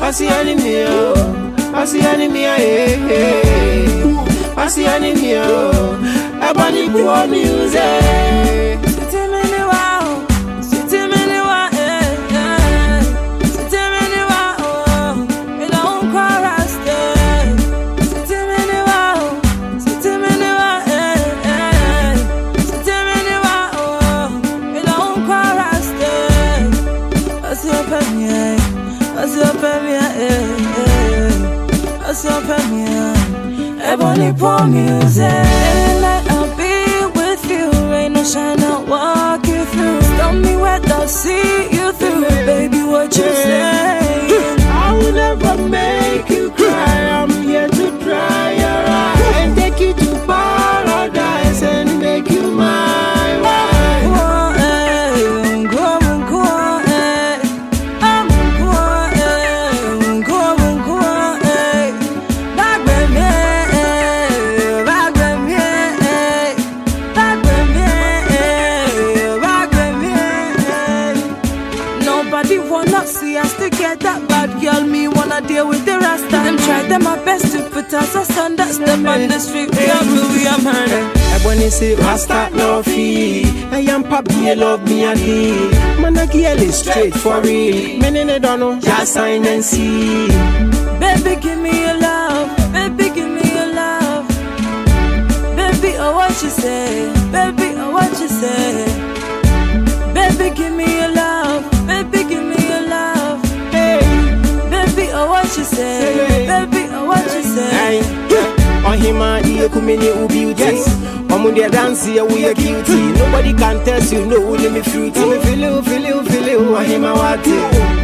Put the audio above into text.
I see enemy, I see enemy, I see enemy, I bunny poor music. Ebony poor music. Any night I'll be with you. Rain or shine, I'll walk you through. Stop me wet, I'll see you through. Baby, what you say? I will never make you cry. I'm here to dry your eyes and take you to paradise and make you my wife. See us together, bad girl, me wanna deal with the rasta. Them try them my best to put us asunder. Step on the street, we are blue, we are murder. Everybody say rasta no fee. I am papi, love me a day. Man a girl is straight for real. Men in the don't know, just sign and see. Baby, give me your love. Baby, give me your love. Baby, oh what you say? Baby, oh what you say? Baby, give me your love. Baby, give me your love. Hey, baby, oh what you say? Baby, oh what you say? On him and he kumini ubi yes. Omu de dance here we are guilty. Nobody can test you, no, let me fruity. Me feel you, on him and what